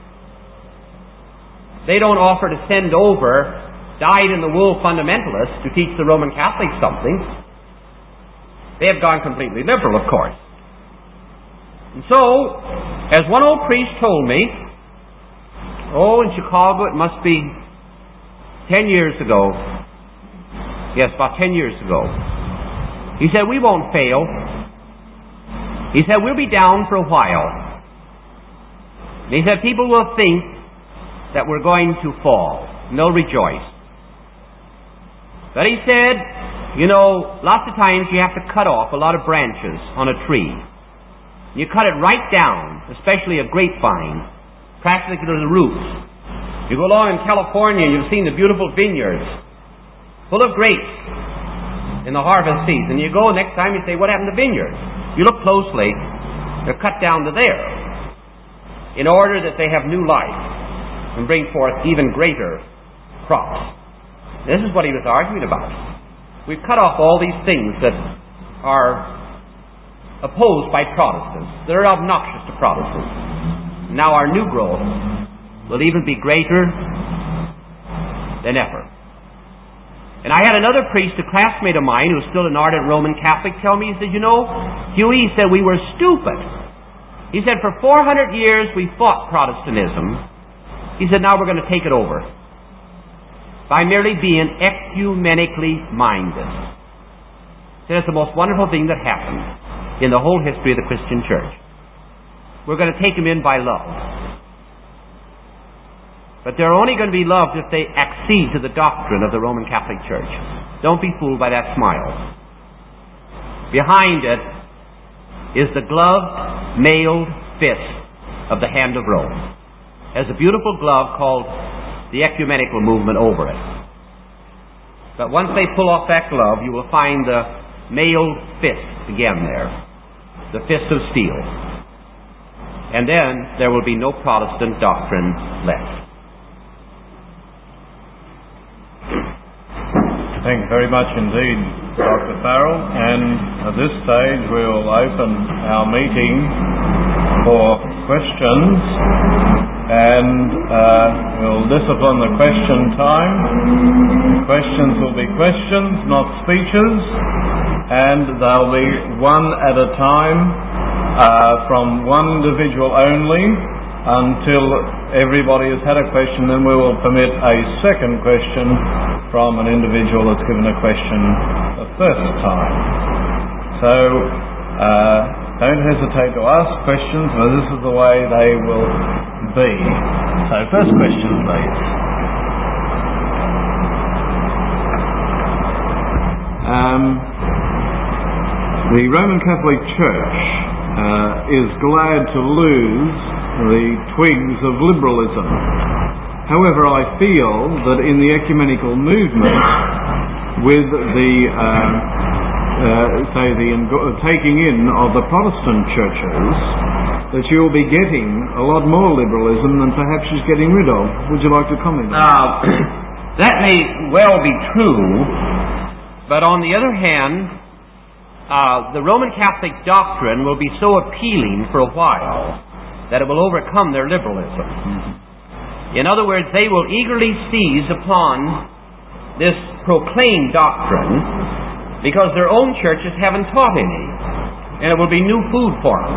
They don't offer to send over dyed-in-the-wool fundamentalists to teach the Roman Catholics something. They have gone completely liberal, of course. And so, as one old priest told me, in Chicago, it must be 10 years ago. Yes, about 10 years ago. He said, we won't fail. He said, we'll be down for a while. And he said, people will think that we're going to fall. And they'll rejoice. But he said, lots of times you have to cut off a lot of branches on a tree. You cut it right down, especially a grapevine, practically to the roots. You go along in California, you've seen the beautiful vineyards full of grapes in the harvest season. You go next time, you say, what happened to vineyards? You look closely, they're cut down to there in order that they have new life and bring forth even greater crops. This is what he was arguing about. we've cut off all these things that are opposed by Protestants, that are obnoxious to Protestants. Now our new growth will even be greater than ever. And I had another priest, a classmate of mine, who was still an ardent Roman Catholic, tell me, he said, you know, Huey, he said, we were stupid. He said, for 400 years we fought Protestantism. He said, now we're going to take it over by merely being ecumenically minded. He said, it's the most wonderful thing that happened in the whole history of the Christian church. We're going to take them in by love. But they're only going to be loved if they accede to the doctrine of the Roman Catholic Church. Don't be fooled by that smile. Behind it is the gloved, mailed fist of the hand of Rome. There's a beautiful glove called the ecumenical movement over it. But once they pull off that glove, you will find the mailed fist again there. The fist of steel. And then there will be no Protestant doctrine left. Thank you very much indeed, Dr. Farrell. And at this stage we'll open our meeting for questions, and we'll discipline the question time. The questions will be questions, not speeches, and they'll be one at a time from one individual only until everybody has had a question. Then we will permit a second question from an individual that's given a question the first time. So don't hesitate to ask questions, but this is the way they will be. So first question, please. The Roman Catholic Church is glad to lose the twigs of liberalism. However, I feel that in the ecumenical movement, with the taking in of the Protestant churches, that you'll be getting a lot more liberalism than perhaps she's getting rid of. Would you like to comment on that? That may well be true, but on the other hand, the Roman Catholic doctrine will be so appealing for a while that it will overcome their liberalism. In other words, they will eagerly seize upon this proclaimed doctrine because their own churches haven't taught any, and it will be new food for them.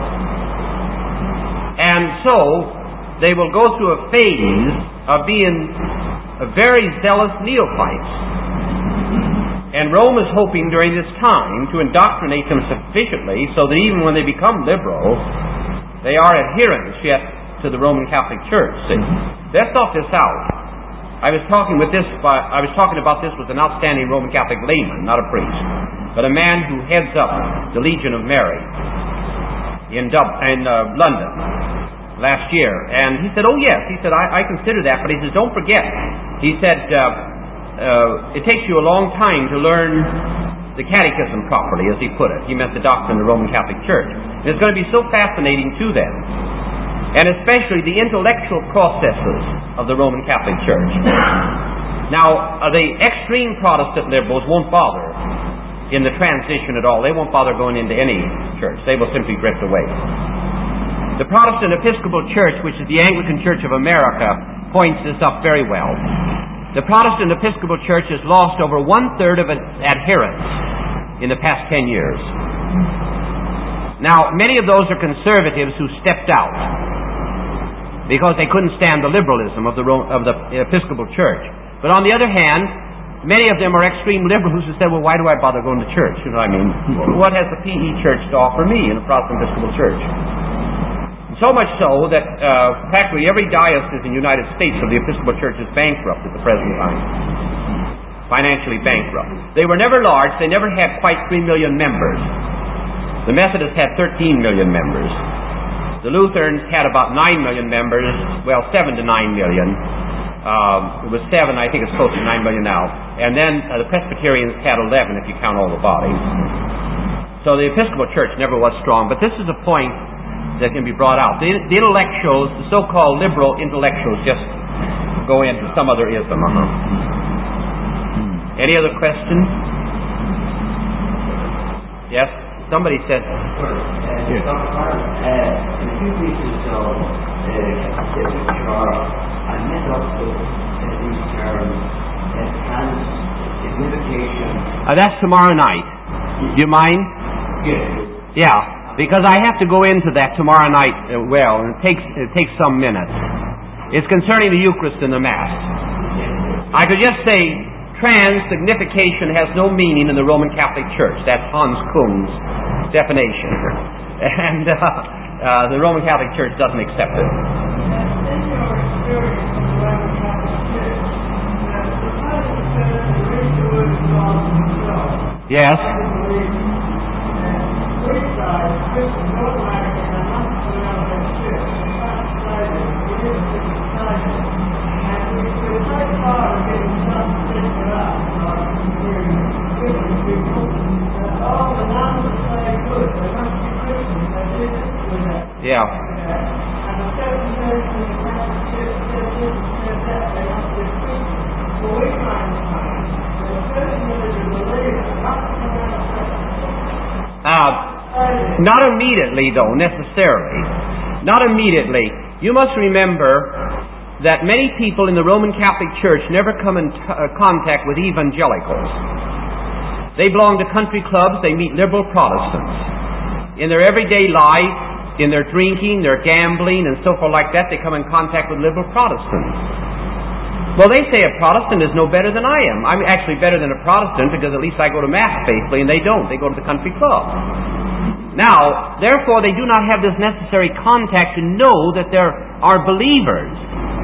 And so they will go through a phase of being very zealous neophytes. And Rome is hoping during this time to indoctrinate them sufficiently so that even when they become liberal, they are adherents yet to the Roman Catholic Church. See? Let's thought this out. I was talking about this with an outstanding Roman Catholic layman, not a priest, but a man who heads up the Legion of Mary in London last year. And he said, oh yes, he said, I consider that, but he says, don't forget. He said, it takes you a long time to learn the catechism properly, as he put it. He meant the doctrine of the Roman Catholic Church. And it's going to be so fascinating to them. And especially the intellectual processes of the Roman Catholic Church. Now, the extreme Protestant liberals won't bother in the transition at all. They won't bother going into any church. They will simply drift away. The Protestant Episcopal Church, which is the Anglican Church of America, points this up very well. The Protestant Episcopal Church has lost over 1/3 of its adherents in the past 10 years. Now, many of those are conservatives who stepped out because they couldn't stand the liberalism of the Episcopal Church. But on the other hand, many of them are extreme liberals who said, well, why do I bother going to church? You know what I mean? What has the PE Church to offer me in a Protestant Episcopal Church? So much so that practically every diocese in the United States of the Episcopal Church is bankrupt at the present time. Financially bankrupt. They were never large. They never had quite 3 million members. The Methodists had 13 million members. The Lutherans had about 9 million members. Well, 7 to 9 million. It was 7. I think it's close to 9 million now. And then the Presbyterians had 11 if you count all the bodies. So the Episcopal Church never was strong. But this is a point that can be brought out. The intellectuals, the so-called liberal intellectuals, just go into some other ism. Any other questions? Yes? Somebody said... Dr. Farrell, in a few pieces of literature, I met up with these terms, signification. That's tomorrow night. Do you mind? Yes. Yeah, because I have to go into that tomorrow night. And it takes some minutes. It's concerning the Eucharist and the Mass. I could just say transsignification has no meaning in the Roman Catholic Church. That's Hans Kuhn's definition. And the Roman Catholic Church doesn't accept it. Yes. Yeah. Not immediately, though, necessarily. Not immediately. You must remember that many people in the Roman Catholic Church never come in contact with evangelicals. They belong to country clubs, they meet liberal Protestants. In their everyday life, in their drinking, their gambling, and so forth like that, they come in contact with liberal Protestants. Well, they say a Protestant is no better than I am. I'm actually better than a Protestant because at least I go to Mass faithfully, and they don't. They go to the country club. Now, therefore, they do not have this necessary contact to know that there are believers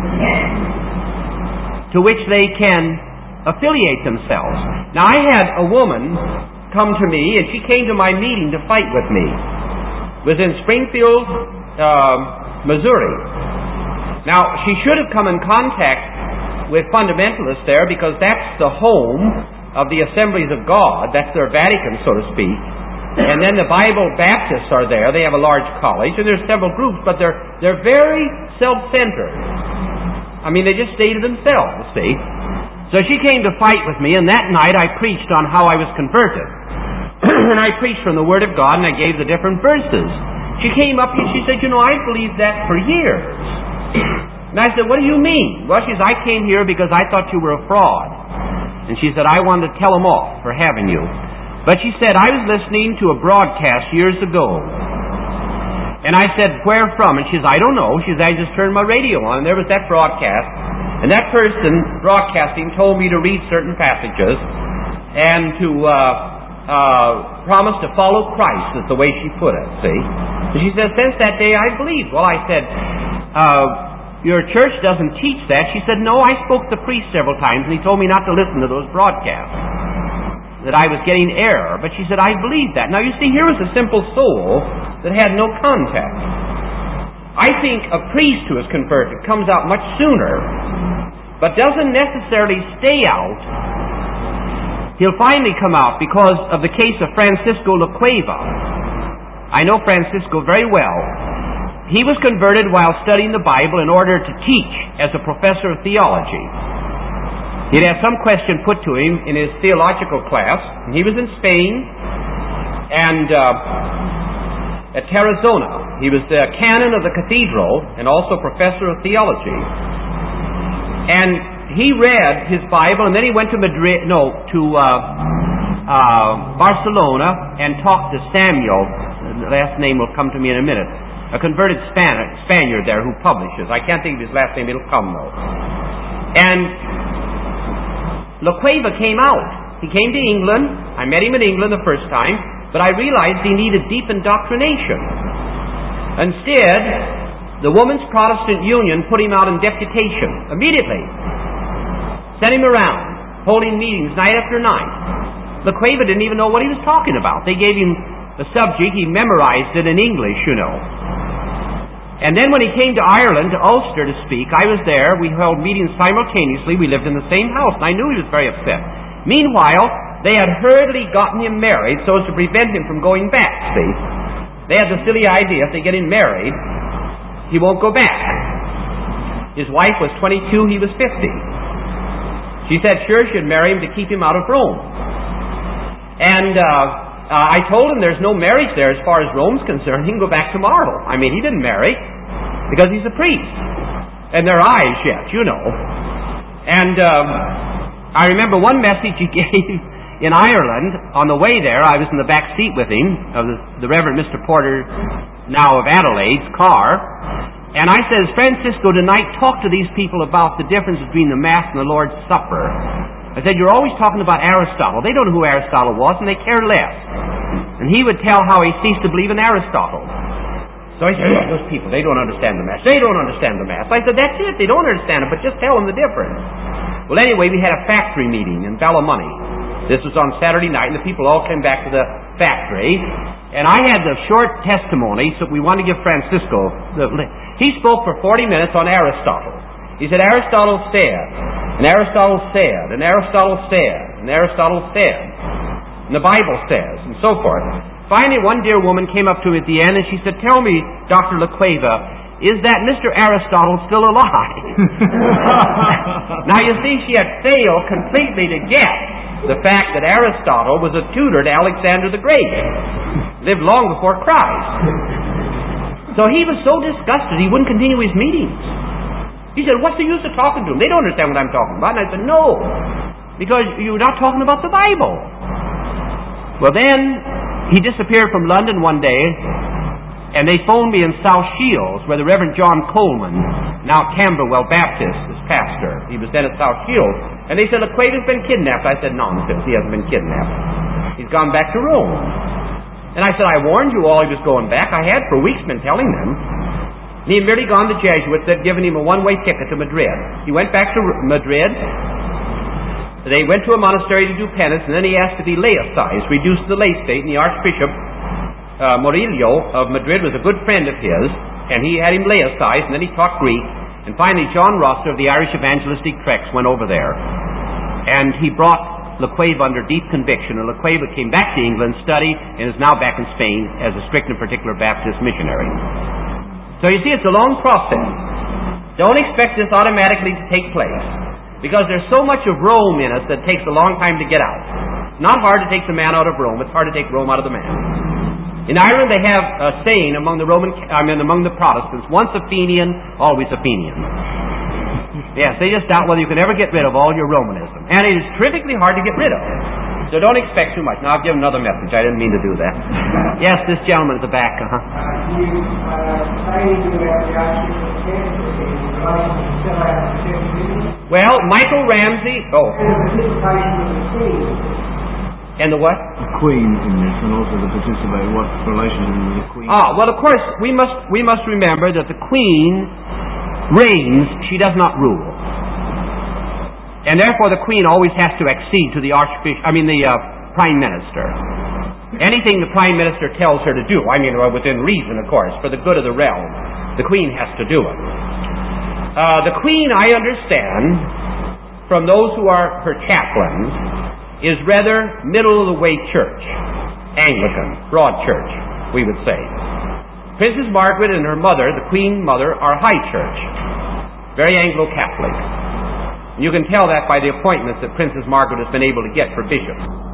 to which they can affiliate themselves. Now, I had a woman come to me, and she came to my meeting to fight with me. It was in Springfield, Missouri. Now, she should have come in contact with fundamentalists there because that's the home of the Assemblies of God. That's their Vatican, so to speak. And then the Bible Baptists are there. They have a large college, and there's several groups, but they're very self-centered. I mean, they just stay to themselves, see. So she came to fight with me, and that night I preached on how I was converted. And I preached from the Word of God, and I gave the different verses. She came up and she said, I've believed that for years. And I said, what do you mean? Well, she said, I came here because I thought you were a fraud. And she said, I wanted to tell them off for having you. But she said, I was listening to a broadcast years ago. And I said, where from? And she said, I don't know. She said, I just turned my radio on, and there was that broadcast. And that person broadcasting told me to read certain passages and to promise to follow Christ, is the way she put it, see. And she said, since that day I believed. Well, I said, your church doesn't teach that. She said, no, I spoke to the priest several times, and he told me not to listen to those broadcasts, that I was getting error. But she said, I believe that. Now, you see, here was a simple soul that had no contact. I think a priest who is converted comes out much sooner, but doesn't necessarily stay out. He'll finally come out because of the case of Francisco Lacueva. I know Francisco very well. He was converted while studying the Bible in order to teach as a professor of theology. He'd had some question put to him in his theological class, and he was in Spain, and at Tarazona. He was the canon of the cathedral and also professor of theology. And he read his Bible, and then he went to Barcelona and talked to Samuel. The last name will come to me in a minute. A converted Spaniard there who publishes. I can't think of his last name. It'll come, though. And Lacueva came out. He came to England. I met him in England the first time, but I realized he needed deep indoctrination. Instead, the Women's Protestant Union put him out in deputation immediately. Sent him around, holding meetings night after night. Lacueva didn't even know what he was talking about. They gave him the subject. He memorized it in English, And then when he came to Ireland, to Ulster to speak, I was there. We held meetings simultaneously. We lived in the same house, and I knew he was very upset. Meanwhile, they had hurriedly gotten him married so as to prevent him from going back, see. They had the silly idea, if they get him married, he won't go back. His wife was 22, he was 50. She said sure she'd marry him to keep him out of Rome. And I told him there's no marriage there as far as Rome's concerned. He can go back tomorrow. I mean, he didn't marry because he's a priest. And they're eyes yet, you know. And I remember one message he gave in Ireland. On the way there, I was in the back seat with him, of the Reverend Mr. Porter, now of Adelaide's car. And I says, Francisco, tonight talk to these people about the difference between the Mass and the Lord's Supper. I said, you're always talking about Aristotle. They don't know who Aristotle was, and they care less. And he would tell how he ceased to believe in Aristotle. So I said, those people, they don't understand the Mass. They don't understand the Mass. I said, that's it. They don't understand it, but just tell them the difference. Well, anyway, we had a factory meeting in Ballymoney. This was on Saturday night, and the people all came back to the factory. And I had the short testimony, so we wanted to give Francisco he spoke for 40 minutes on Aristotle. He said, Aristotle said, and Aristotle said, and Aristotle said, and Aristotle said, and the Bible says, and so forth. Finally, one dear woman came up to me at the end, and she said, tell me, Dr. LaCueva, is that Mr. Aristotle still alive? Now, you see, she had failed completely to get the fact that Aristotle was a tutor to Alexander the Great. Lived long before Christ. So he was so disgusted he wouldn't continue his meetings. He said, what's the use of talking to them? They don't understand what I'm talking about. And I said, no, because you're not talking about the Bible. Well, then he disappeared from London one day, and they phoned me in South Shields, where the Reverend John Coleman, now Camberwell Baptist, is pastor. He was then at South Shields. And they said, LaQuava's been kidnapped. I said, nonsense, he hasn't been kidnapped. He's gone back to Rome. And I said, I warned you all he was going back. I had for weeks been telling them. And he had merely gone to the Jesuits that had given him a one-way ticket to Madrid. He went back to Madrid. They went to a monastery to do penance, and then he asked to be laicized, reduced to the lay state, and the Archbishop Murillo of Madrid was a good friend of his, and he had him laicized, and then he taught Greek. And finally, John Roster of the Irish Evangelistic Treks went over there. And he brought LaQuava under deep conviction, and LaQuava came back to England, studied, and is now back in Spain as a strict and particular Baptist missionary. So you see, it's a long process. Don't expect this automatically to take place, because there's so much of Rome in us that takes a long time to get out. It's not hard to take the man out of Rome, it's hard to take Rome out of the man. In Ireland they have a saying among the Protestants, once a Fenian, always a Fenian. Yes, they just doubt whether you can ever get rid of all your Romanism. And it is terrifically hard to get rid of. So don't expect too much. Now, I'll give another message. I didn't mean to do that. Yes, this gentleman at the back. Well, Michael Ramsey... Oh. And the what? The Queen in this, and also the participator. What relation with the Queen? Well, of course, we must remember that the Queen reigns, she does not rule. And therefore the Queen always has to accede to the Prime Minister. Anything the Prime Minister tells her to do, within reason, of course, for the good of the realm, the Queen has to do it. The Queen, I understand, from those who are her chaplains, is rather middle-of-the-way church. Anglican, broad church, we would say. Princess Margaret and her mother, the Queen Mother, are high church. Very Anglo-Catholic. You can tell that by the appointments that Princess Margaret has been able to get for bishops.